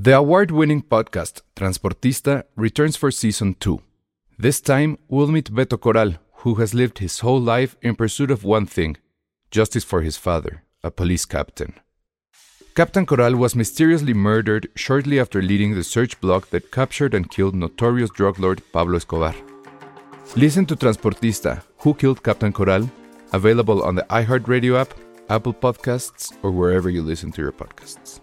The award-winning podcast Transportista returns for Season 2. This time, we'll meet Beto Corral, who has lived his whole life in pursuit of one thing: justice for his father, a police captain. Captain Corral was mysteriously murdered shortly after leading the search block that captured and killed notorious drug lord Pablo Escobar. Listen to Transportista, Who Killed Captain Corral? Available on the iHeartRadio app, Apple Podcasts, or wherever you listen to your podcasts.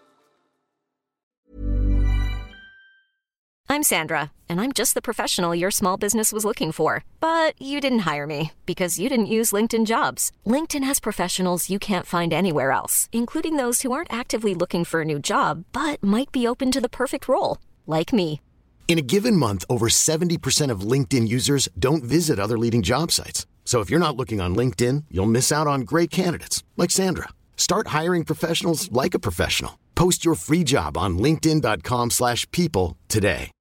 I'm Sandra, and I'm just the professional your small business was looking for. But you didn't hire me because you didn't use LinkedIn Jobs. LinkedIn has professionals you can't find anywhere else, including those who aren't actively looking for a new job, but might be open to the perfect role, like me. In a given month, over 70% of LinkedIn users don't visit other leading job sites. So if you're not looking on LinkedIn, you'll miss out on great candidates like Sandra. Start hiring professionals like a professional. Post your free job on linkedin.com/people today.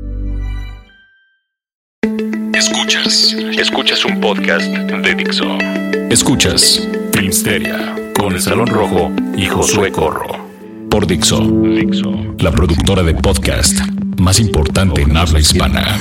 Escuchas un podcast de Dixo. Escuchas Filmsteria con El Salón Rojo y Josué Corro. Por Dixo, la productora de podcast más importante en habla hispana.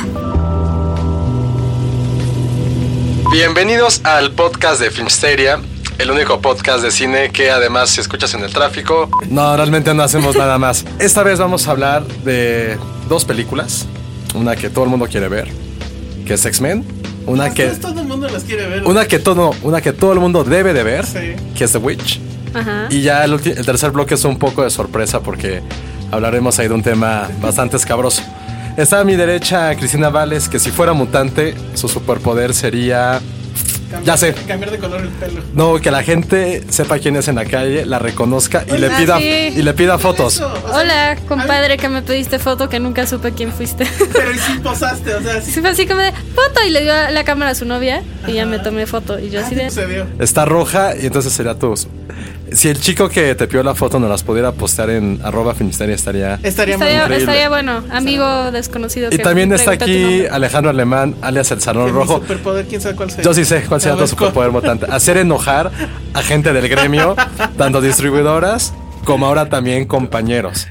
Bienvenidos al podcast de Filmsteria, el único podcast de cine que además si escuchas en el tráfico. No, realmente no hacemos nada más. Esta vez vamos a hablar de dos películas. Una que todo el mundo quiere ver, que es X-Men. Una que todo el mundo las quiere ver. Una que todo el mundo debe de ver, sí, que es The Witch. Ajá. Y ya el tercer bloque es un poco de sorpresa porque hablaremos ahí de un tema bastante escabroso. Está a mi derecha Cristina Vales, que si fuera mutante, su superpoder sería... Cambiar de color el pelo. No, que la gente sepa quién es en la calle, la reconozca y le pida fotos. Eso, hola, compadre, que me pediste foto, que nunca supe quién fuiste. Pero y sí posaste, o sea, sí fue así como de foto y le dio la cámara a su novia. Ajá. Y ya me tomé foto y yo así de... Está roja y entonces sería tu... Si el chico que te pidió la foto nos las pudiera postear en @Filmsteria estaría muy increíble. Estaría bueno, amigo desconocido. Y también está aquí Alejandro Alemán, alias El Salón Rojo. Mi superpoder, ¿quién sabe cuál sea? Yo sí sé cuál sea tu superpoder mutante. Hacer enojar a gente del gremio, tanto distribuidoras como ahora también compañeros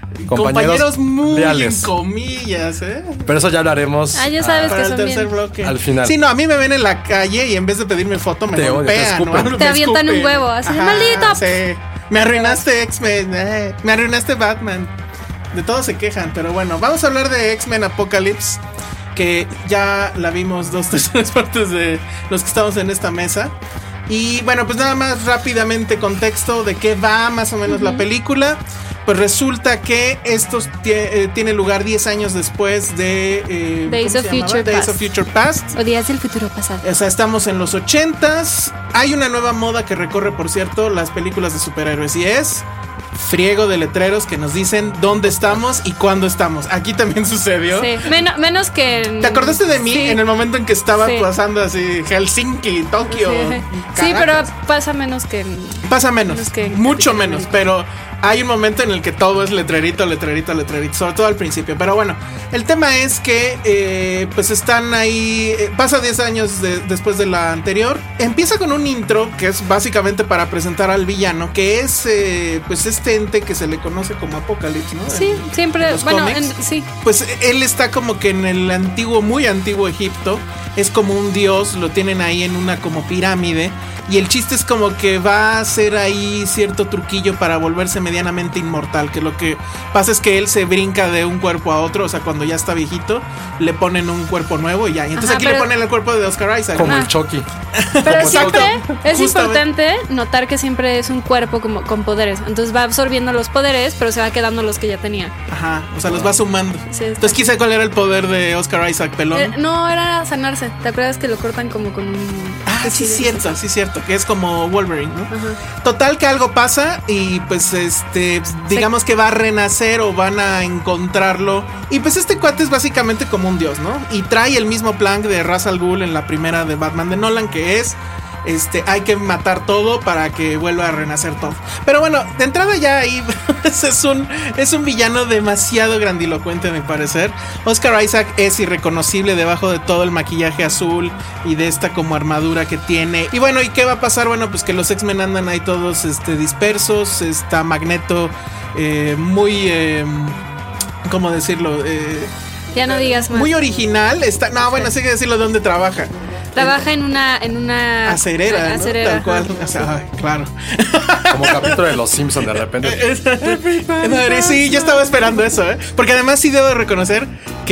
muy leales. En comillas, Pero eso ya hablaremos. Ya sabes para que el son tercer bien. bloque. Al final. Sí, no, a mí me ven en la calle y en vez de pedirme foto me golpean, ¿no? Te avientan un huevo, así de maldito. Sí. Me arruinaste X-Men, me arruinaste Batman. De todo se quejan, pero bueno, vamos a hablar de X-Men Apocalypse, que ya la vimos 2/3 partes de los que estamos en esta mesa. Y bueno, pues nada más rápidamente contexto de qué va más o menos la película. Pues resulta que esto tiene lugar 10 años después de... Days of Future Past. O Días del Futuro Pasado. O sea, estamos en los 80s. Hay una nueva moda que recorre, por cierto, las películas de superhéroes. Y es friego de letreros que nos dicen dónde estamos y cuándo estamos. Aquí también sucedió. Sí, menos que... ¿Te acordaste de mí sí, en el momento en que estaba sí, pasando así Helsinki, Tokio? Sí, pero pasa menos que... Pasa menos, mucho menos, pero hay un momento en el que todo es letrerito, sobre todo al principio. Pero bueno, el tema es que pues están ahí, pasa 10 años después de la anterior. Empieza con un intro que es básicamente para presentar al villano, que es pues este ente que se le conoce como Apocalipsis, ¿no? Sí, siempre, bueno, sí. Pues él está como que en el muy antiguo Egipto. Es como un dios, lo tienen ahí en una como pirámide. Y el chiste es como que va a hacer ahí cierto truquillo para volverse medianamente inmortal. Que lo que pasa es que él se brinca de un cuerpo a otro. O sea, cuando ya está viejito, le ponen un cuerpo nuevo y ya. Y entonces aquí le ponen el cuerpo de Oscar Isaac. Como el Chucky. Pero siempre es importante notar que siempre es un cuerpo como con poderes. Entonces va absorbiendo los poderes, pero se va quedando los que ya tenía. Ajá, o sea, los va sumando. Sí, entonces quise cuál era el poder de Oscar Isaac, pelón. No, era sanarse. ¿Te acuerdas que lo cortan como con un... sí, cierto, que es como Wolverine, ¿no? Ajá. Total que algo pasa y pues digamos que va a renacer o van a encontrarlo. Y pues este cuate es básicamente como un dios, ¿no? Y trae el mismo plan de Ra's al Ghul en la primera de Batman de Nolan, que es hay que matar todo para que vuelva a renacer todo. Pero bueno, de entrada ya ahí es un villano demasiado grandilocuente, a mi parecer. Oscar Isaac es irreconocible debajo de todo el maquillaje azul y de esta como armadura que tiene. Y bueno, ¿y qué va a pasar? Bueno, pues que los X-Men andan ahí todos dispersos. Está Magneto muy ¿cómo decirlo? Ya no digas más. Muy original. No, bueno, sí hay que decirlo de dónde trabaja. Trabaja en una acerera, ¿no? acerera. Tal cual. O sea, ay, claro. Como capítulo de Los Simpsons de repente. Sí, yo estaba esperando eso, ¿eh? Porque además sí debo de reconocer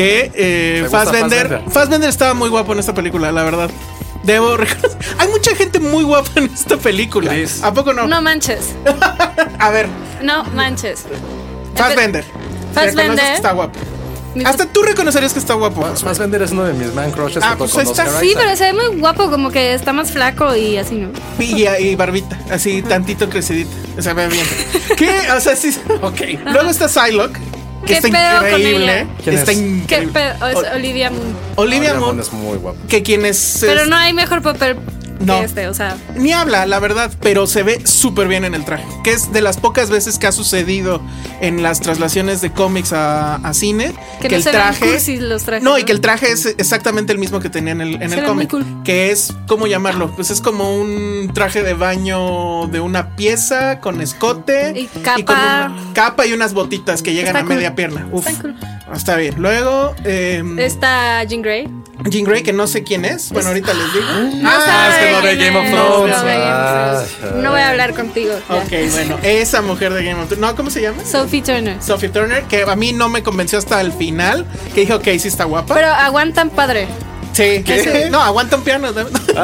que Fassbender estaba muy guapo en esta película, la verdad. Debo reconocer. Hay mucha gente muy guapa en esta película. Chris. ¿A poco no? No manches. A ver. No manches. Fassbender. Reconoces que está guapo. Hasta tú reconocerías que está guapo. Fassbender es uno de mis man crushes. Pues con está. Oscar Sí, Isaac. pero se ve muy guapo, como que está más flaco y así, ¿no? Y barbita, así tantito crecidita. Se ve bien. ¿Qué? O sea, sí. Ok. Luego está Psylocke, que ¿Qué está pedo con increíble. ella? ¿Quién Está es? ¿Qué increíble. pedo? Es Olivia Munn. Olivia Munn, es muy guapo. que quien es. Pero no hay mejor papel No. que este, o sea. Ni habla, la verdad, pero se ve súper bien en el traje. Que es de las pocas veces que ha sucedido en las traslaciones de cómics a cine. Que no el se ven traje. cursis los trajes, No, ¿no? y que el traje es exactamente el mismo que tenía en el ve muy cómic. cool. Que es, ¿cómo llamarlo? Pues es como un traje de baño de una pieza con escote. Y capa. con una capa y unas botitas que llegan Está a cool. media pierna. Uf. Está cool. Está bien. Luego, Está Jean Grey. Jean Grey, que no sé quién es. Bueno, ahorita les digo. es que no ve Game of Thrones. No ve Game of Thrones. No voy a hablar contigo. ya. Ok, bueno, esa mujer de Game of Thrones. No, ¿cómo se llama? Sophie Turner. Sophie Turner, que a mí no me convenció hasta el final. Que dije, ok, sí está guapa. Pero aguantan padre. Sí, ¿Qué? no, aguanta un piano.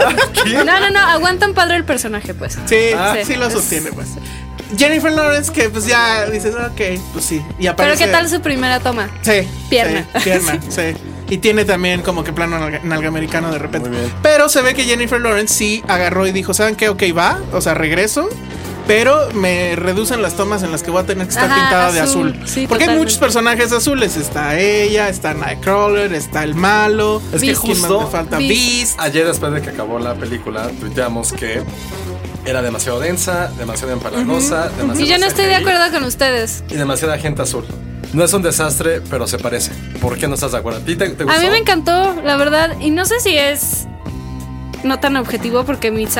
No, aguantan padre el personaje, pues. Sí, Sí. sí lo sostiene, pues. Jennifer Lawrence, que pues ya dices, ok, pues sí. Y Pero aparece. ¿qué tal su primera toma? Sí. Pierna. Sí, pierna, sí. Y tiene también como que plano nalgamericano de repente. Muy bien. Pero se ve que Jennifer Lawrence sí agarró y dijo, ¿saben qué? Ok, va, o sea, regreso. Pero me reducen las tomas en las que voy a tener que estar Ajá, pintada de azul. azul. Sí, porque hay totalmente. muchos personajes azules. Está ella, está Nightcrawler, está el malo. Es que ¿Quién más justo me falta? Beast. Beast. Ayer, después de que acabó la película, tuiteamos que era demasiado densa, demasiado empalagosa, demasiado Y yo no estoy de CGI, acuerdo con ustedes. y demasiada gente azul. No es un desastre, pero se parece. ¿Por qué no estás de acuerdo? ¿A ti te gustó? A mí me encantó, la verdad. Y no sé si es no tan objetivo porque mis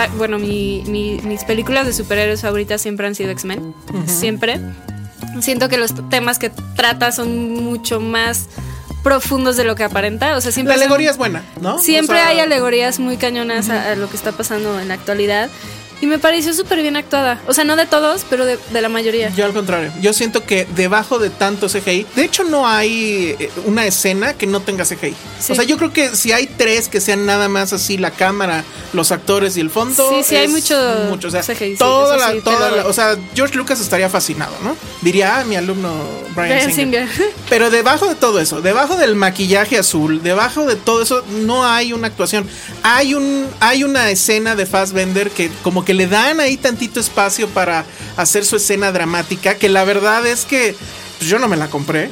películas de superhéroes favoritas siempre han sido X-Men. Siempre. Siento que los temas que trata son mucho más profundos de lo que aparenta. O sea, siempre La alegoría es buena, ¿no? siempre O sea, hay alegorías muy cañonas a lo que está pasando en la actualidad. Y me pareció súper bien actuada. O sea, no de todos, pero de la mayoría. Yo al contrario, yo siento que debajo de tanto CGI, de hecho no hay una escena que no tenga CGI. Sí. O sea, yo creo que si hay tres que sean nada más así la cámara, los actores y el fondo. Sí, hay mucho O sea, CGI, sí, toda eso la, sí, te lo doy. o sea, George Lucas estaría fascinado, ¿no? Diría, mi alumno Bryan Bryan Singer. Singer. Pero debajo de todo eso, debajo del maquillaje azul, debajo de todo eso, no hay una actuación. Hay una escena de Fassbender que como que le dan ahí tantito espacio para hacer su escena dramática, que la verdad es que pues, yo no me la compré.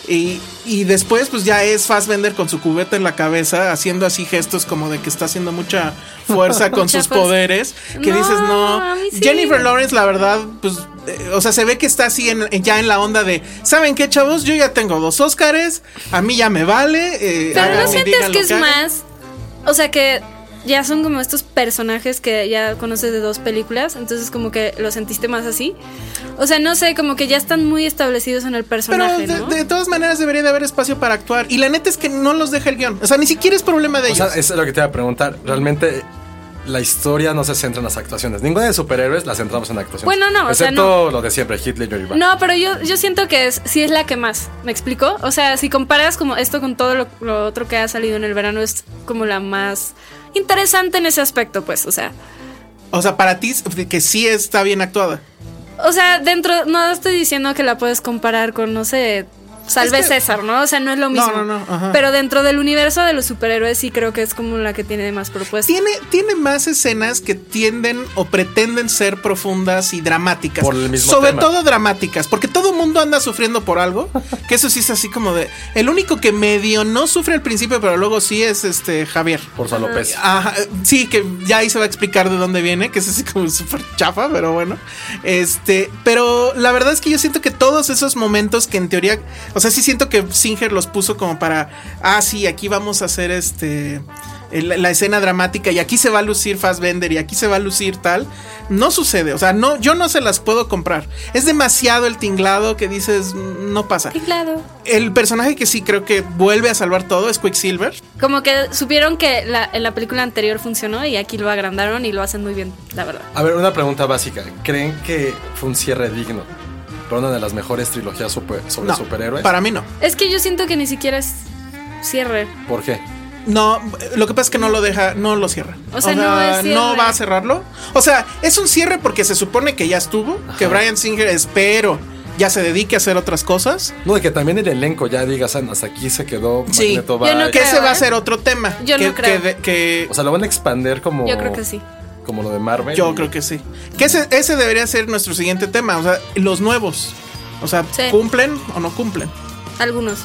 Y después pues ya es Fassbender con su cubeta en la cabeza, haciendo así gestos como de que está haciendo mucha fuerza con Mucha sus fuerza. poderes, que No, dices no. a mí sí. Jennifer Lawrence, la verdad, pues, o sea, se ve que está así ya en la onda de, ¿saben qué, chavos? Yo ya tengo 2 Óscares, a mí ya me vale. Pero hagan no y sientes digan que lo es hagan. más. O sea, que ya son como estos personajes que ya conoces de 2 películas. Entonces, como que lo sentiste más así. O sea, no sé, como que ya están muy establecidos en el Pero personaje, ¿no? de todas maneras debería de haber espacio para actuar. Y la neta es que no los deja el guión. O sea, ni siquiera es problema de O ellos. sea, eso es lo que te iba a preguntar. Realmente la historia no se centra en las actuaciones. Ninguna de superhéroes la centramos en actuaciones. Bueno, no, o sea, excepto lo de siempre, Heath Ledger y Batman. No, pero yo siento que sí es la que más. ¿Me explico? O sea, si comparas como esto con todo lo otro que ha salido en el verano, es como la más interesante en ese aspecto, pues, o sea. O sea, para ti que sí está bien actuada. O sea, no estoy diciendo que la puedes comparar con, no sé, Salve Es que- César, ¿no? O sea, no es lo mismo. no, ajá. Pero dentro del universo de los superhéroes sí creo que es como la que tiene más propuestas. Tiene más escenas que tienden o pretenden ser profundas y dramáticas. Por el mismo Sobre tema. todo dramáticas, porque todo el mundo anda sufriendo por algo. Que eso sí es así como de. El único que medio no sufre al principio, pero luego sí es Javier. Por su alopecia. Ajá, sí, que ya ahí se va a explicar de dónde viene, que es así como súper chafa, pero bueno. Pero la verdad es que yo siento que todos esos momentos que en teoría, o sea, sí siento que Singer los puso como para, sí, aquí vamos a hacer la escena dramática y aquí se va a lucir Fassbender y aquí se va a lucir tal, no sucede, o sea, no, yo no se las puedo comprar. Es demasiado el tinglado que dices, no pasa. Tinglado. El personaje que sí creo que vuelve a salvar todo es Quicksilver. Como que supieron que en la película anterior funcionó y aquí lo agrandaron y lo hacen muy bien, la verdad. A ver, una pregunta básica. ¿Creen que fue un cierre digno para una de las mejores trilogías sobre superhéroes? Para mí no. Es que yo siento que ni siquiera es cierre. ¿Por qué? No, lo que pasa es que no lo deja, no lo cierra. O sea, no es cierre. No va a cerrarlo. O sea, es un cierre porque se supone que ya estuvo, que Bryan Singer, espero, ya se dedique a hacer otras cosas. No, de que también el elenco ya digas, hasta aquí se quedó. Sí, Magneto yo no que creo, ese va a ser otro tema. Yo no creo. O sea, lo van a expander como... Yo creo que sí. Como lo de Marvel. Yo creo que sí. Que ese debería ser nuestro siguiente tema. O sea, los nuevos. O sea, Sí. ¿cumplen o no cumplen? Algunos.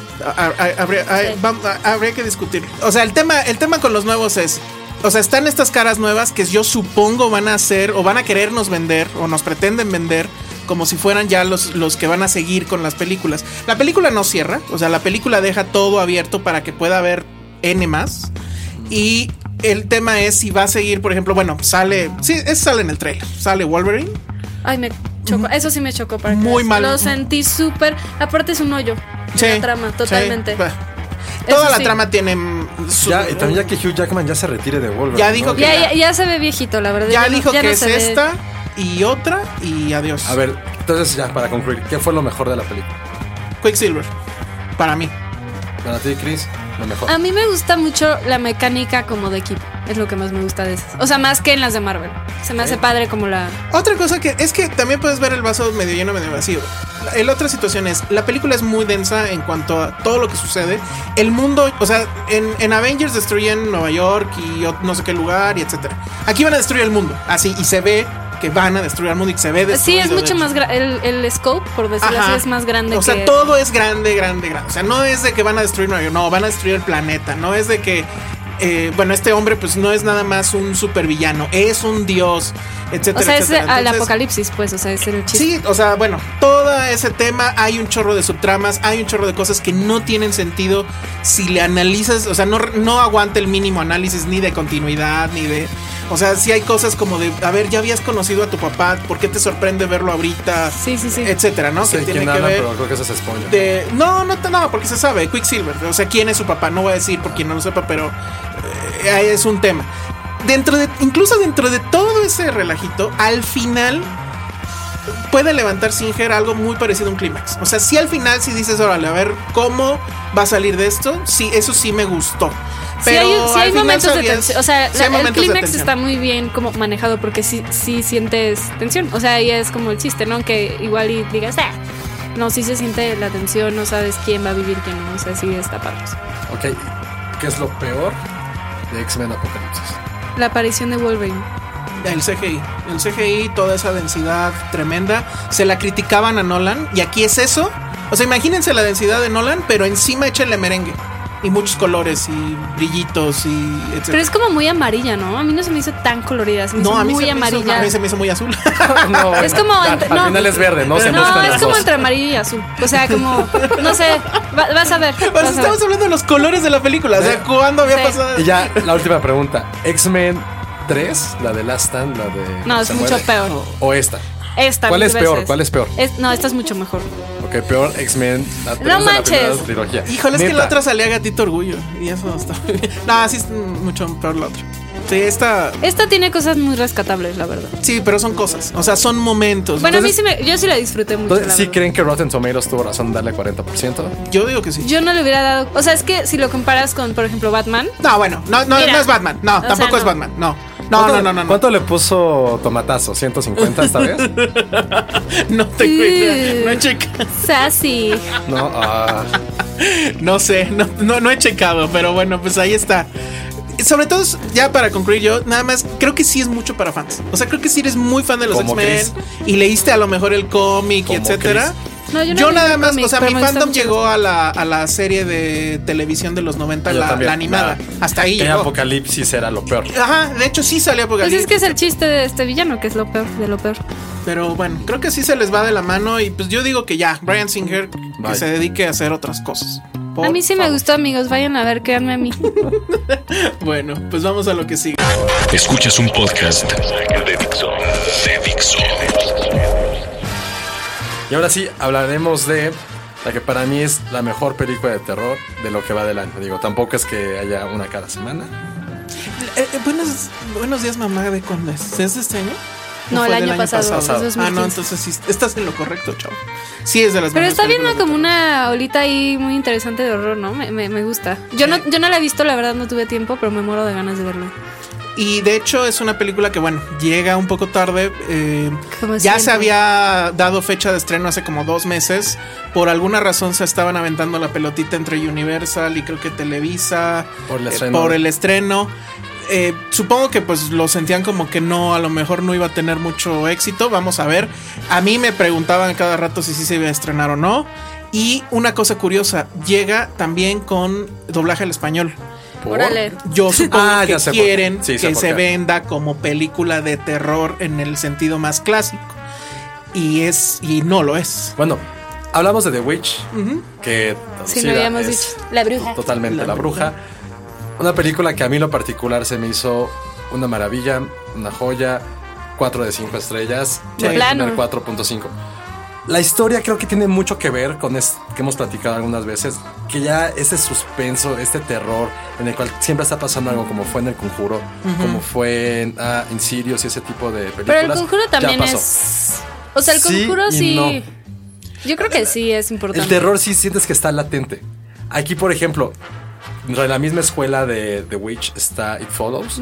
Habría que discutir. O sea, el tema con los nuevos es, o sea, están estas caras nuevas que yo supongo van a hacer o van a querernos vender o nos pretenden vender como si fueran ya los que van a seguir con las películas. La película no cierra, o sea, la película deja todo abierto para que pueda haber N más. Y el tema es si va a seguir, por ejemplo, bueno, sale en el trailer, sale Wolverine. Ay, me chocó. Eso sí me chocó para Muy que mal. Lo sentí súper. Aparte es un hoyo. Sí, La trama, totalmente. sí. Toda Eso la sí. trama tiene Ya, y también ya que Hugh Jackman ya se retire de Wolverine. Ya dijo ¿no? que Ya se ve viejito, la verdad. ya dijo que no es se ve. esta y otra y adiós. A ver, entonces ya para concluir, ¿qué fue lo mejor de la película? Quicksilver, para mí. Para ti, Chris, lo mejor. A mí me gusta mucho la mecánica como de equipo. Es lo que más me gusta de esas. O sea, más que en las de Marvel. Se me hace padre como la... Otra cosa que es que también puedes ver el vaso medio lleno, medio vacío. La otra situación es, la película es muy densa en cuanto a todo lo que sucede. El mundo, o sea, en Avengers destruyen Nueva York y no sé qué lugar y etcétera. Aquí van a destruir el mundo, así, y se ve que van a destruir el mundo y que se ve destruido. Sí, es mucho más grande. El scope, por decirlo Ajá. así, es más grande. O sea, que... todo es grande. O sea, no es de que van a destruir Nueva York, no, van a destruir el planeta. No es de que, bueno, este hombre pues no es nada más un supervillano, es un dios, etcétera, O sea, es etcétera. al Entonces, apocalipsis, pues, o sea, es el chiste. sí, o sea, bueno, todo ese tema, hay un chorro de subtramas, hay un chorro de cosas que no tienen sentido si le analizas, o sea, no aguanta el mínimo análisis ni de continuidad, ni de... O sea, sí hay cosas como de, a ver, ya habías conocido a tu papá, ¿por qué te sorprende verlo ahorita? Sí. Etcétera, ¿no? No sé que tiene quién que habla, ver pero creo que eso es spoiler. de... No, porque se sabe, Quicksilver, o sea, ¿quién es su papá? No voy a decir por quien no lo sepa, pero es un tema. Incluso dentro de todo ese relajito, al final puede levantar Singer algo muy parecido a un clímax. O sea, si al final si dices, órale, a ver cómo va a salir de esto, sí, eso sí me gustó. Pero sí hay al final momentos de sabías- tensión. O sea, sí hay el momentos de clímax tensión. está muy bien como manejado porque sí sientes tensión. O sea, ahí es como el chiste, ¿no? Que igual y digas, no, sí se siente la tensión, no sabes quién va a vivir, quién no. O sea, sí está padre. Ok, ¿qué es lo peor de X-Men Apocalipsis? La aparición de Wolverine. El CGI, toda esa densidad tremenda, se la criticaban a Nolan y aquí es eso. O sea, imagínense la densidad de Nolan, pero encima échenle merengue y muchos colores y brillitos y etcétera. Pero es como muy amarilla, ¿no? A mí no se me hizo tan colorida, se me hizo a mí muy se me hizo- amarilla. a mí se me hizo muy azul. No, Es como al no, final es verde, ¿no? Se No, mezclan es las como dos. entre amarillo y azul. O sea, como, no sé, vas a ver. Pues vas a ver. estamos hablando de los colores de la película. O sea, ¿cuándo había Sí. pasado? Y ya, la última pregunta. ¿X-Men 3, la de Last Stand, la de... No, es se mucho muere? peor. ¿O esta? Esta ¿Cuál mil es peor? veces. ¿Cuál es peor? No, esta es mucho mejor. Ok, peor X-Men, la 3 No de la manches. primera trilogía. Híjole, es que Neta. la otra salía Gatito Orgullo y eso está bien. No, sí es mucho peor la otra. Sí, esta... Esta tiene cosas muy rescatables, la verdad. Sí, pero son cosas. O sea, son momentos. Bueno, Entonces, yo sí la disfruté mucho. Entonces, la ¿sí verdad. creen que Rotten Tomatoes tuvo razón de darle 40%? yo digo que sí. Yo no le hubiera dado. O sea, es que si lo comparas con, por ejemplo, Batman. No, bueno, no Mira, es Batman. No, o tampoco sea, es no. Batman. No. ¿Cuánto le puso Tomatazo? ¿150 esta vez? No tengo idea. No he checado. Sassy. No, No sé, no he checado, pero bueno, pues ahí está. Sobre todo, ya para concluir yo, nada más, creo que sí es mucho para fans. O sea, creo que si eres muy fan de los Como X-Men Chris. y leíste a lo mejor el cómic y Como etcétera. No, yo no Yo leí nada el más, cómic, o sea, pero mi me gusta fandom mucho. llegó a la serie de televisión de los 90, Yo también. la animada. Hasta ahí que llegó. Apocalipsis era lo peor. Ajá, de hecho sí salió Pues Apocalipsis. es que es el chiste de este villano, que es lo peor de lo peor. Pero bueno, creo que sí se les va de la mano y pues yo digo que ya, Bryan Singer que Bye. se dedique a hacer otras cosas. Por A mí sí me favor. gustó, amigos. Vayan a ver, créanme a mí. Bueno, pues vamos a lo que sigue. Escuchas un podcast de Dixo. Y ahora sí, hablaremos de la que para mí es la mejor película de terror de lo que va del año. Digo, tampoco es que haya una cada semana. Buenos días, mamá. ¿De cuándo es? ¿Es de este año? No, el año pasado. Es 2015. No, entonces sí, estás en lo correcto, chavo. Sí, es de las Pero mejores está viendo películas como de terror. una olita ahí muy interesante de horror, ¿no? Me gusta. Yo no la he visto, la verdad no tuve tiempo, pero me muero de ganas de verlo. Y de hecho es una película que, bueno, llega un poco tarde. Como Ya siempre. se había dado fecha de estreno hace como 2 meses. Por alguna razón se estaban aventando la pelotita entre Universal y creo que Televisa por el estreno. Supongo que pues lo sentían como que no, a lo mejor no iba a tener mucho éxito. Vamos a ver. A mí me preguntaban cada rato si sí se iba a estrenar o no. Y una cosa curiosa, llega también con doblaje al español. Órale. Yo supongo ya que sé por quieren qué. Sí, sé que por se qué. venda como película de terror en el sentido más clásico. Y no lo es. Bueno, hablamos de The Witch, que Sí, lo habíamos es dicho. La bruja. totalmente la bruja. Una película que a mí en lo particular se me hizo una maravilla, una joya, 4 de 5 estrellas, De voy a plano. poner 4.5. La historia creo que tiene mucho que ver con que hemos platicado algunas veces, que ya ese suspenso, este terror en el cual siempre está pasando algo, como fue en El Conjuro, como fue en Insidious y ese tipo de películas. Pero El Conjuro ya también pasó. es... O sea, El Sí Conjuro y sí... no. Yo creo que sí es importante. El terror sí sientes que está latente. Aquí, por ejemplo, en la misma escuela de The Witch está It Follows,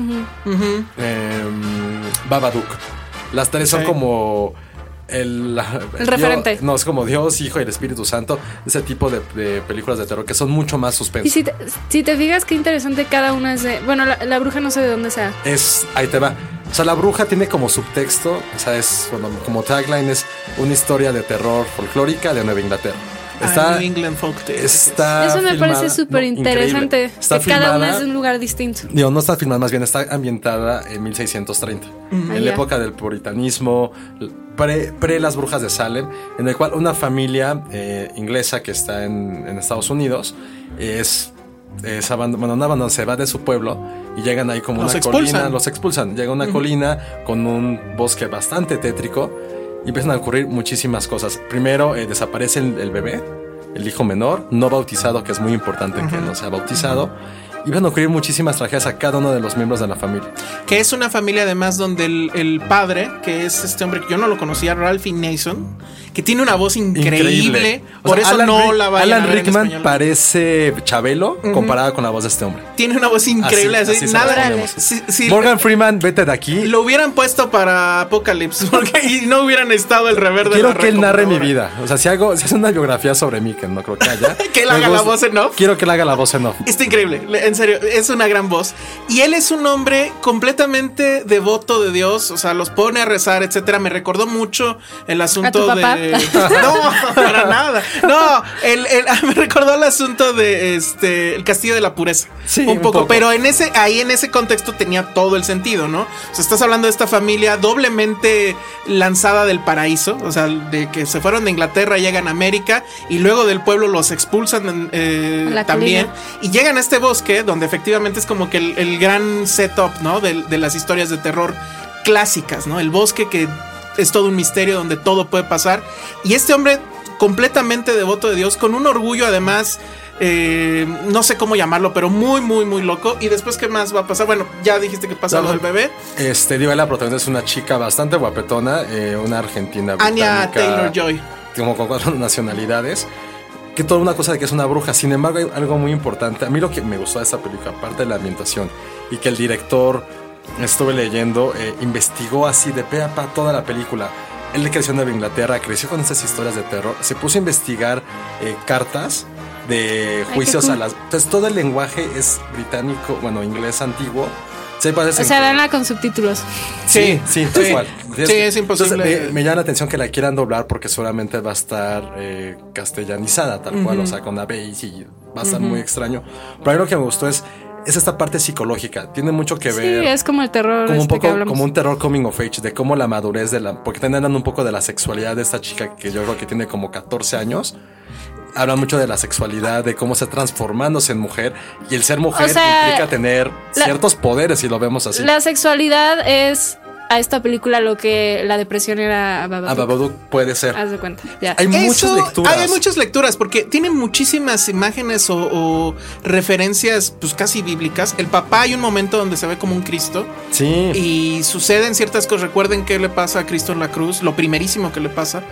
Babadook. Las tres son como el referente. No, es como Dios, Hijo y el Espíritu Santo. Ese tipo de películas de terror que son mucho más suspenso. Y si te fijas qué interesante cada una es de... Bueno, la bruja no sé de dónde sea. Ahí te va. O sea, la bruja tiene como subtexto, o sea, como tagline es una historia de terror folclórica de Nueva Inglaterra. New England Folk Tale. Está Eso me filmada- parece súper interesante. increíble. Está Que cada una filmada- es de un lugar distinto. Digo, no está filmada, más bien está ambientada en 1630. En la ya. época del puritanismo, pre las brujas de Salem, en el cual una familia inglesa que está en Estados Unidos se va de su pueblo y llegan ahí como Los una expulsan. colina, los expulsan. Llega a una colina con un bosque bastante tétrico y empiezan a ocurrir muchísimas cosas. Primero desaparece el bebé, el hijo menor, no bautizado, que es muy importante que no sea bautizado. Y van a ocurrir muchísimas tragedias a cada uno de los miembros de la familia. Que es una familia además donde el padre, que es este hombre que yo no lo conocía, Ralphie Nason, que tiene una voz increíble. O Por sea, eso no Rick- la vayan Alan a ver en Rickman español. parece Chabelo comparado con la voz de este hombre. Tiene una voz increíble. Así se nada. la ponemos. Si Morgan Freeman, vete de aquí. lo hubieran puesto para Apocalypse y no hubieran necesitado el rever de Quiero la que él narre mi recomputadora. vida. O sea, si hace una biografía sobre mí, que no creo que haya. Que él me haga la gusta- voz en off. Quiero que él haga la voz en off. Está increíble, en serio, es una gran voz. Y él es un hombre completamente devoto de Dios, o sea, los pone a rezar, etcétera. Me recordó mucho el asunto ¿A tu papá? de. No, para nada. No, me recordó el asunto de el Castillo de la Pureza. Sí, un un poco. poco. Pero en ese contexto tenía todo el sentido, ¿no? O sea, estás hablando de esta familia doblemente lanzada del paraíso, o sea, de que se fueron de Inglaterra, llegan a América y luego del pueblo los expulsan La también. colina. Y llegan a este bosque donde efectivamente es como que el gran setup, ¿no? De las historias de terror clásicas, ¿no? El bosque que es todo un misterio donde todo puede pasar. Y este hombre completamente devoto de Dios, con un orgullo además, no sé cómo llamarlo, pero muy, muy, muy loco. Y después, ¿qué más va a pasar? Bueno, ya dijiste que pasa lo del bebé. Digo, la protagonista es una chica bastante guapetona, una argentina Anya británica, Taylor-Joy. como con 4 nacionalidades, que toda una cosa de que es una bruja. Sin embargo, hay algo muy importante. A mí lo que me gustó de esta película, aparte de la ambientación, y que el director, estuve leyendo, investigó así de pe a pa toda la película. Él creció en Nueva Inglaterra, creció con estas historias de terror, se puso a investigar cartas de juicios cool. a las... Entonces todo el lenguaje es británico, bueno, inglés antiguo. Sí, parece O sea, que- véanla con subtítulos. Sí, tal cual. Sí, es imposible. Entonces, me llama la atención que la quieran doblar porque seguramente va a estar castellanizada, tal cual, o sea, con la base y va a estar muy extraño. Pero a mí lo que me gustó es esta parte psicológica. Tiene mucho que Sí, ver. es como el terror Como un que poco hablamos. como un terror coming of age, de cómo la madurez porque también hablan un poco de la sexualidad de esta chica que yo creo que tiene como 14 años. hablan mucho de la sexualidad, de cómo está transformándose en mujer. Y el ser mujer implica tener ciertos poderes, si lo vemos así. La sexualidad es a esta película lo que la depresión era a Babadook. A Babadook puede ser. Haz de cuenta. Ya. Hay muchas lecturas. Hay muchas lecturas porque tiene muchísimas imágenes o referencias pues casi bíblicas. El papá hay un momento donde se ve como un Cristo. Sí. Y suceden ciertas cosas. Recuerden qué le pasa a Cristo en la cruz, lo primerísimo que le pasa.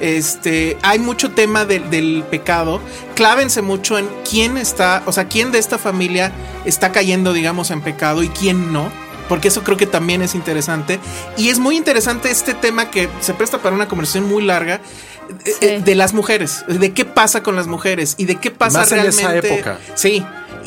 Hay mucho tema del pecado. Clávense mucho en quién está, o sea, quién de esta familia está cayendo, digamos, en pecado y quién no. Porque eso creo que también es interesante. Y es muy interesante este tema que se presta para una conversación muy larga de las mujeres. De qué pasa con las mujeres y de qué pasa más realmente. En esa época. Sí.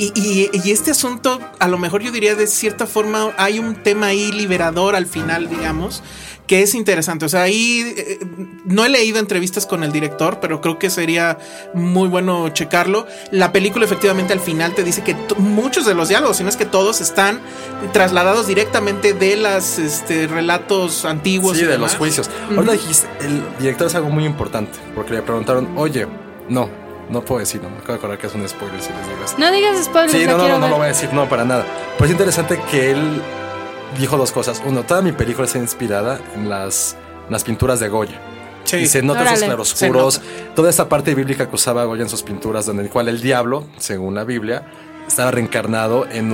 Y este asunto, a lo mejor yo diría de cierta forma, hay un tema ahí liberador al final, digamos, que es interesante. O sea, ahí no he leído entrevistas con el director, pero creo que sería muy bueno checarlo. La película efectivamente al final te dice que muchos de los diálogos, si no es que todos, están trasladados directamente de los relatos antiguos. Sí, de los juicios. Ahora dijiste, el director es algo muy importante, porque le preguntaron, oye, no puedo decir, no me acabo de acordar que es un spoiler si les digo esto. No digas spoilers. Sí, no lo voy a decir, no, para nada. Pero es interesante que él dijo dos cosas. Uno, toda mi película está inspirada en las pinturas de Goya. Sí. Y se nota esos claroscuros, toda esta parte bíblica que usaba Goya en sus pinturas, donde el cual el diablo, según la Biblia, estaba reencarnado en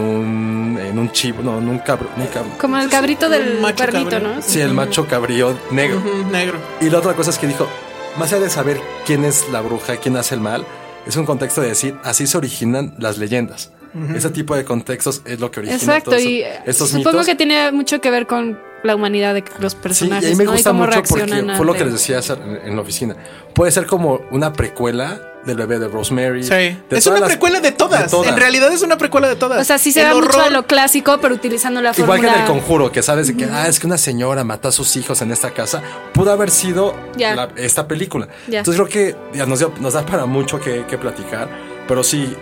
un chivo, no, en un cabro. Como el cabrito del cuernito, ¿no? Sí, el macho cabrío negro. Negro. Y la otra cosa es que dijo, más allá de saber quién es la bruja, quién hace el mal, es un contexto de decir, así se originan las leyendas. Ese tipo de contextos es lo que origina todos estos mitos. Supongo que tiene mucho que ver con la humanidad de los personajes. Sí, y a mí me gusta mucho porque fue lo que que les decía en la oficina. Puede ser como una precuela del bebé de Rosemary. Sí. Es una precuela de todas. En realidad es una precuela de todas. O sea, sí se va mucho a lo clásico, pero utilizando la fórmula. Igual que en El Conjuro, que sabes de que es que una señora mató a sus hijos en esta casa. Pudo haber sido esta película. Entonces creo que nos da para mucho que platicar. Pero sí,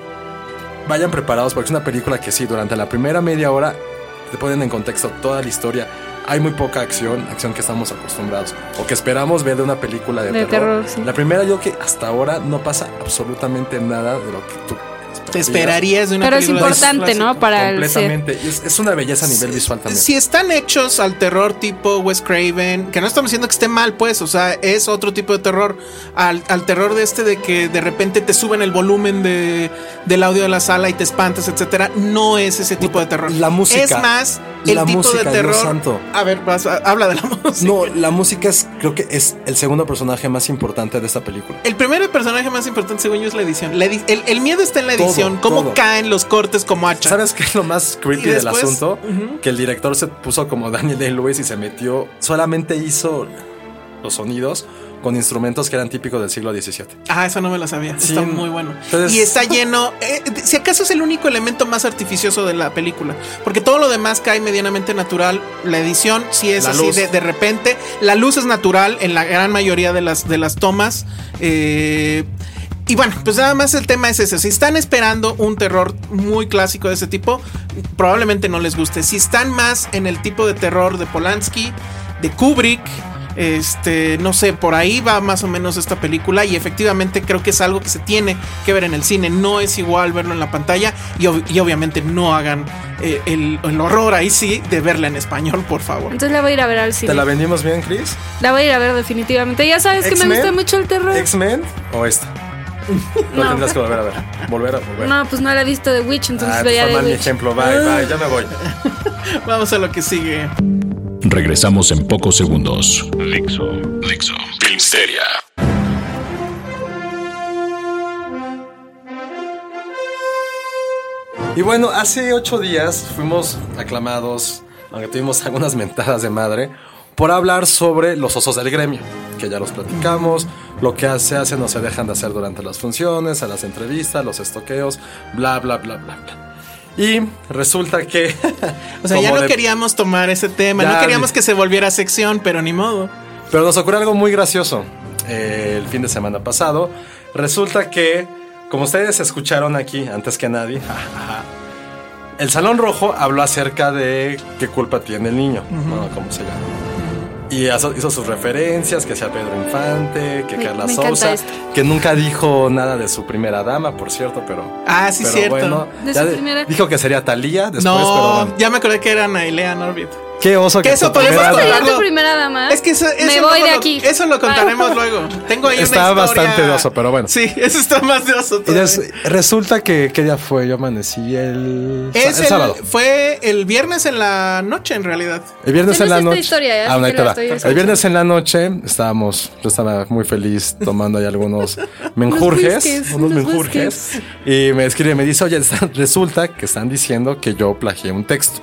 vayan preparados porque es una película que sí, durante la primera media hora te ponen en contexto toda la historia. Hay muy poca acción que estamos acostumbrados o que esperamos ver de una película de terror. Sí. La primera, yo que hasta ahora no pasa absolutamente nada de lo que tú te esperarías de una película. Pero es importante, ¿no? Para completamente. Es una belleza a nivel visual también. Si están hechos al terror tipo Wes Craven, que no estamos diciendo que esté mal, pues, o sea, es otro tipo de terror. Al terror de que de repente te suben el volumen del audio de la sala y te espantas, etcétera. No es ese tipo de terror. La música. Es más el tipo de terror. Dios santo. A ver, habla de la música. No, la música creo que es el segundo personaje más importante de esta película. El primer personaje más importante, según yo, es la edición. El miedo está en la edición. Cómo caen los cortes como hacha. ¿Sabes qué es lo más creepy del asunto? Que el director se puso como Daniel Day-Lewis y se metió, solamente hizo los sonidos con instrumentos que eran típicos del siglo XVII. Eso no me lo sabía. Sí. Está muy bueno. Entonces, y está lleno, si acaso es el único elemento más artificioso de la película, porque todo lo demás cae medianamente natural. La edición sí es así de repente. La luz es natural en la gran mayoría de las tomas. Y bueno, pues nada más el tema es ese. Si están esperando un terror muy clásico de ese tipo, probablemente no les guste. Si están más en el tipo de terror de Polanski, de Kubrick, no sé, por ahí va más o menos esta película. Y efectivamente creo que es algo que se tiene que ver en el cine. No es igual verlo en la pantalla. Y obviamente no hagan el horror ahí sí de verla en español, por favor. Entonces la voy a ir a ver al cine. ¿Te la vendimos bien, Chris? La voy a ir a ver definitivamente. Ya sabes que me gusta mucho el terror. ¿X-Men o esta? No tendrás que volver a ver. Volver. No, pues no la he visto de Witch, entonces veía de Witch. Mi ejemplo, bye, ya me voy. Vamos a lo que sigue. Regresamos en pocos segundos. Dixo. Filmsteria. Y bueno, hace 8 días fuimos aclamados, aunque tuvimos algunas mentadas de madre, por hablar sobre los osos del gremio, que ya los platicamos, lo que se hace no se dejan de hacer durante las funciones, a las entrevistas, los estoqueos, bla, bla, bla, bla, bla. Y resulta que... o sea, ya no queríamos tomar ese tema, no queríamos que se volviera sección, pero ni modo. Pero nos ocurrió algo muy gracioso el fin de semana pasado. Resulta que, como ustedes escucharon aquí, antes que nadie, el Salón Rojo habló acerca de qué culpa tiene el niño, ¿no? ¿Cómo se llama? Y hizo sus referencias, que sea Pedro Infante, que Carla me Sousa, esto. que nunca dijo nada de su primera dama, por cierto, pero... Ah, sí, pero cierto. Bueno, ¿De su primera? dijo que sería Thalía después, No, pero bueno. ya me acordé que era Nailea Norbit. Qué oso Que eso su podemos primera ¿Esa dama- sería hablarlo. tu primera dama? Es que eso Me luego voy de aquí. Eso lo contaremos luego. Tengo ahí Está una historia. bastante de oso, pero bueno. Sí, eso está más de oso Y todavía. resulta que, ¿qué día fue? Yo amanecí el sábado. Fue el viernes en la noche, en realidad. El viernes Yo no en la sé esta noche. historia, así ahí que te la va. estoy El escuchando. viernes en la noche yo estaba muy feliz tomando ahí algunos menjurjes. Unos menjurjes. Y me escribe, me dice, oye, resulta que están diciendo que yo plagié un texto.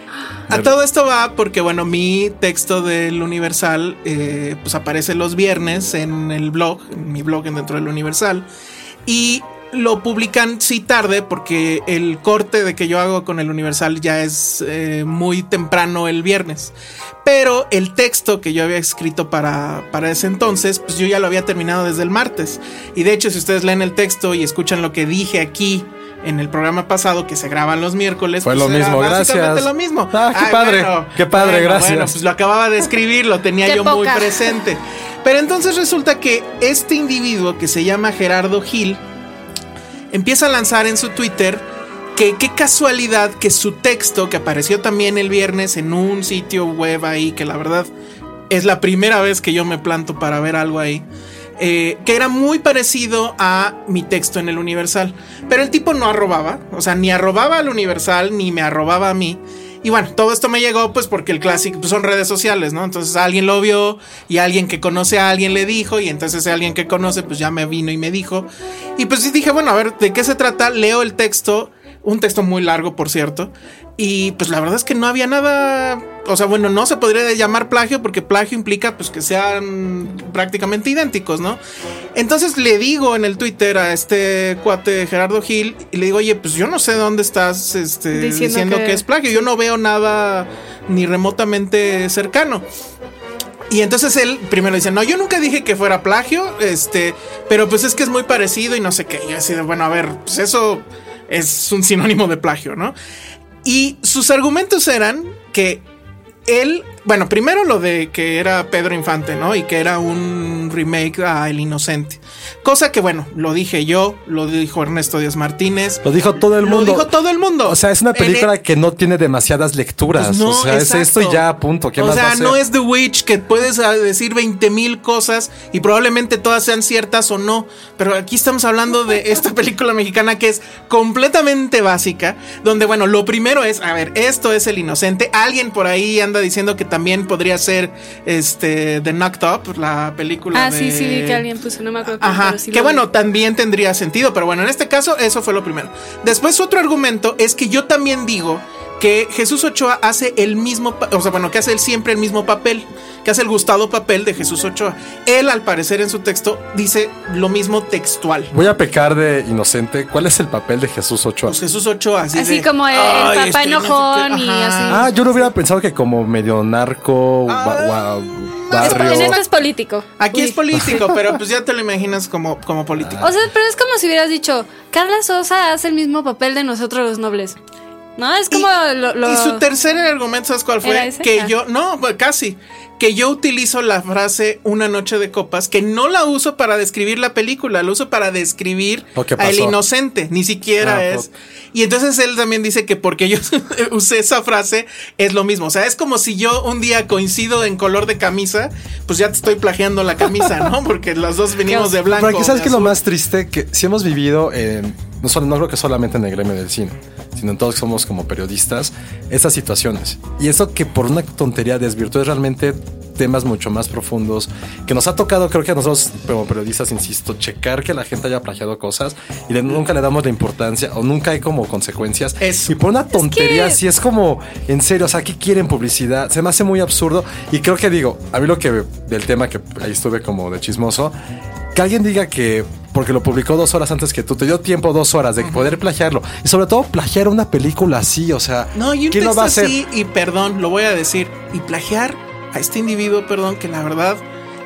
A todo esto va porque, bueno, mi texto del Universal pues aparece los viernes en el blog, en mi blog dentro del Universal. Y lo publican sí tarde porque el corte de que yo hago con el Universal ya es muy temprano el viernes. Pero el texto que yo había escrito para ese entonces, pues yo ya lo había terminado desde el martes. Y de hecho, si ustedes leen el texto y escuchan lo que dije aquí en el programa pasado, que se graban los miércoles, Fue pues lo era mismo, básicamente gracias. lo mismo. Ah, qué Ay, padre, qué padre, bueno, gracias. Bueno, pues lo acababa de escribir, lo tenía Qué yo muy poca. presente. Pero entonces resulta que este individuo que se llama Gerardo Gil empieza a lanzar en su Twitter que qué casualidad que su texto, que apareció también el viernes en un sitio web ahí, que la verdad es la primera vez que yo me planto para ver algo ahí, que era muy parecido a mi texto en el Universal. Pero el tipo no arrobaba, o sea, ni arrobaba al Universal, ni me arrobaba a mí. Y bueno, todo esto me llegó pues porque el clásico pues son redes sociales, ¿no? Entonces alguien lo vio y alguien que conoce a alguien le dijo y entonces alguien que conoce pues ya me vino y me dijo. Y pues sí dije, bueno, a ver, ¿de qué se trata? Leo el texto, un texto muy largo, por cierto. Y pues la verdad es que no había nada, o sea, bueno, no se podría llamar plagio porque plagio implica pues que sean prácticamente idénticos, ¿no? Entonces le digo en el Twitter a este cuate Gerardo Gil y le digo, oye, pues yo no sé dónde estás diciendo que es plagio, yo no veo nada ni remotamente cercano. Y entonces él primero dice, no, yo nunca dije que fuera plagio, pero pues es que es muy parecido y no sé qué. Y yo así de, bueno, a ver, pues eso es un sinónimo de plagio, ¿no? Y sus argumentos eran que él, bueno, primero lo de que era Pedro Infante, ¿no? Y que era un remake a El Inocente. Cosa que, bueno, lo dije yo, lo dijo Ernesto Díaz Martínez. Lo dijo todo el mundo. Lo dijo todo el mundo. O sea, es una película que no tiene demasiadas lecturas. Pues no, o sea, exacto. es esto y ya, punto. ¿Qué o más va a sea, hacer? no es The Witch que puedes decir 20,000 cosas y probablemente todas sean ciertas o no. Pero aquí estamos hablando de esta película mexicana que es completamente básica. Donde, bueno, lo primero es, a ver, esto es El Inocente. Alguien por ahí anda diciendo que también podría ser The Knocked Up, la película Ah, de... sí, vi que alguien puso, no me acuerdo. Ajá, pero sí que lo bueno, vi. también tendría sentido, pero bueno, en este caso eso fue lo primero. Después otro argumento es que yo también digo que Jesús Ochoa hace el mismo, o sea, bueno, que hace él siempre el mismo papel, que hace el gustado papel de Jesús Ochoa. Él, al parecer, en su texto dice lo mismo textual. Voy a pecar de inocente. ¿Cuál es el papel de Jesús Ochoa? Pues Jesús Ochoa, así Así de, como el "Ay, papá no sé enojón qué". y Ajá. así. Ah, yo no hubiera pensado que como medio narco, barrio. En esto es político. Aquí Uy. es político, pero pues ya te lo imaginas como político. O sea, pero es como si hubieras dicho, Carla Sosa hace el mismo papel de Nosotros los Nobles. ¿No? Es como Y su tercer argumento, ¿sabes cuál ¿Era fue? ese? Que Ah. yo, no, pues casi, que yo utilizo la frase una noche de copas, que no la uso para describir la película, la uso para describir Lo que a El pasó. Inocente, ni siquiera Ah, es. Y entonces él también dice que porque yo usé esa frase es lo mismo. O sea, es como si yo un día coincido en color de camisa, pues ya te estoy plagiando la camisa, ¿no? Porque los dos venimos de blanco. Pero aquí sabes de que lo azul. más triste que si hemos vivido no creo que solamente en el gremio del cine, sino en todos que somos como periodistas, estas situaciones. Y eso que por una tontería desvirtúa realmente temas mucho más profundos que nos ha tocado, creo que a nosotros como periodistas, insisto, checar que la gente haya plagiado cosas y nunca le damos la importancia o nunca hay como consecuencias. Eso. Y por una tontería, que- si es como, en serio, o sea, ¿qué quieren publicidad? Se me hace muy absurdo y creo que digo, a mí lo que del tema que ahí estuve como de chismoso, que alguien diga que porque lo publicó 2 horas antes que tú, te dio tiempo 2 horas de poder plagiarlo y sobre todo plagiar una película así, o sea, No, y un ¿quién lo texto va a hacer? así, y perdón, lo voy a decir, y plagiar a este individuo, perdón, que la verdad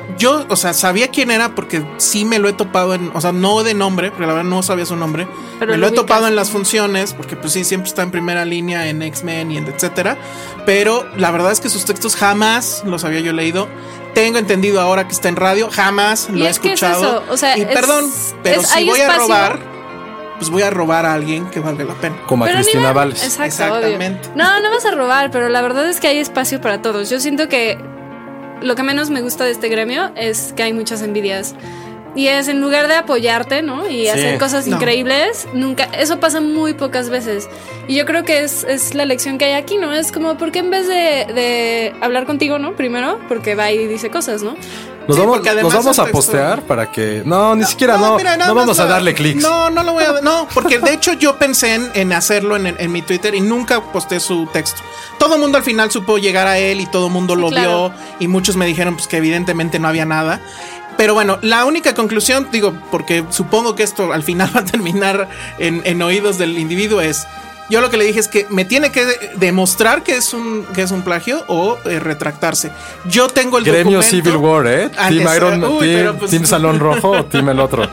yo, o sea, sabía quién era porque sí me lo he topado o sea, no de nombre, porque la verdad no sabía su nombre. Pero me lo he ubicas. topado en las funciones, porque pues sí, siempre está en primera línea en X-Men y en etcétera. Pero la verdad es que sus textos jamás los había yo leído. Tengo entendido ahora que está en radio, jamás lo he es que escuchado. es eso, o sea, y perdón, pero si hay voy a espacio. robar, pues voy a robar a alguien que valga la pena. Como a Pero Cristina ni Valles. Exacto, Exactamente. obvio. No vas a robar, pero la verdad es que hay espacio para todos. Yo siento que lo que menos me gusta de este gremio es que hay muchas envidias. Y es en lugar de apoyarte, ¿no? Y hacer cosas increíbles, nunca, eso pasa muy pocas veces. Y yo creo que es la lección que hay aquí, ¿no? Es como, ¿por qué en vez de hablar contigo, ¿no? Primero, porque va y dice cosas, ¿no? Nos Sí, vamos, porque además nos vamos a el texto- postear para que... No, ni siquiera no. Mira, nada No más vamos a darle clics. No lo voy a... No, porque de hecho yo pensé en hacerlo en mi Twitter y nunca posté su texto. Todo el mundo al final supo llegar a él y todo el mundo lo claro. vio y muchos me dijeron pues que evidentemente no había nada. Pero bueno, la única conclusión, digo, porque supongo que esto al final va a terminar en oídos del individuo es... Yo lo que le dije es que me tiene que demostrar que es un plagio o retractarse. Yo tengo el Gremio documento. Civil War, ¿eh? Ah, Team eso. Iron, Uy, pero pues- Team Salón Rojo o Team el otro.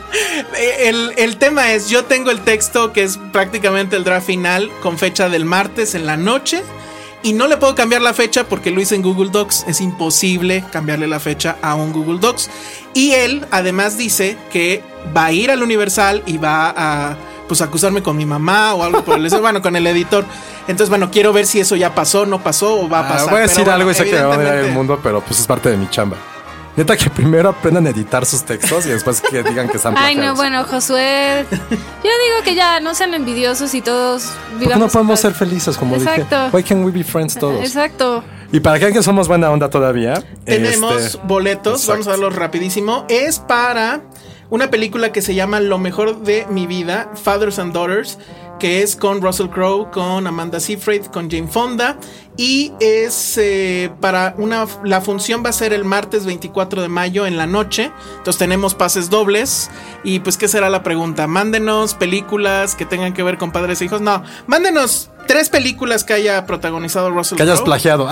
El tema es, yo tengo el texto que es prácticamente el draft final con fecha del martes en la noche y no le puedo cambiar la fecha porque lo hice en Google Docs. Es imposible cambiarle la fecha a un Google Docs. Y él además dice que va a ir al Universal y va a pues acusarme con mi mamá o algo por el estilo, bueno, con el editor. Entonces, bueno, quiero ver si eso ya pasó, no pasó o va a pasar. Voy a decir Pero, algo y sé que me va a odiar el evidentemente- mundo, pero pues es parte de mi chamba. Neta que primero aprendan a editar sus textos y después que digan que están Ay, plagiados. no, bueno, Josué. Yo digo que ya no sean envidiosos y todos ¿Por qué vivamos. no podemos en ser felices, como Exacto. dije? Why can't we be friends todos? Exacto. Y para que vean que somos buena onda todavía, Tenemos boletos, exacto. vamos a darlos rapidísimo. Es para una película que se llama Lo mejor de mi vida, Fathers and Daughters, que es con Russell Crowe, con Amanda Seyfried, con Jane Fonda. Y es para la función va a ser el martes 24 de mayo en la noche. Entonces tenemos pases dobles. Y pues, ¿qué será la pregunta? Mándenos películas que tengan que ver con padres e hijos. No, mándenos 3 películas que haya protagonizado Russell Que hayas Crowe. plagiado.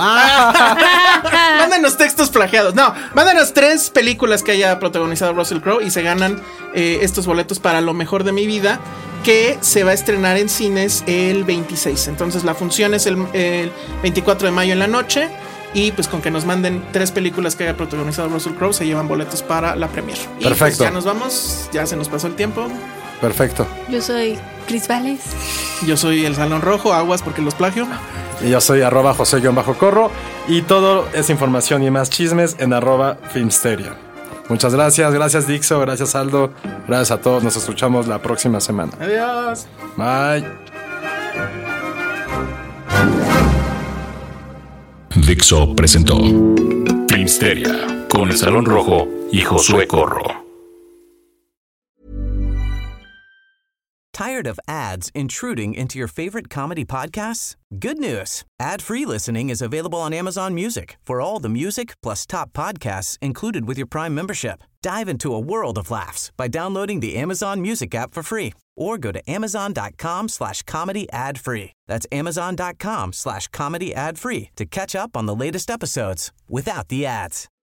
Mándanos textos plagiados. No, mándanos 3 películas que haya protagonizado Russell Crowe y se ganan estos boletos para Lo mejor de mi vida, que se va a estrenar en cines el 26. Entonces la función es el 24 de mayo en la noche. Y pues con que nos manden 3 películas que haya protagonizado Russell Crowe se llevan boletos para la premier. Y pues Perfecto. ya nos vamos, ya se nos pasó el tiempo. Perfecto. Yo soy Cris Valles. Yo soy el Salón Rojo, aguas porque los plagio. Y yo soy @José_Corro. Y todo es información y más chismes en @Filmsteria. Muchas gracias. Gracias, Dixo. Gracias, Aldo. Gracias a todos. Nos escuchamos la próxima semana. Adiós. Bye. Dixo presentó Filmsteria con el Salón Rojo y Josué Corro. Tired of ads intruding into your favorite comedy podcasts? Good news. Ad-free listening is available on Amazon Music for all the music plus top podcasts included with your Prime membership. Dive into a world of laughs by downloading the Amazon Music app for free or go to amazon.com/comedy ad-free. That's amazon.com/comedy ad-free to catch up on the latest episodes without the ads.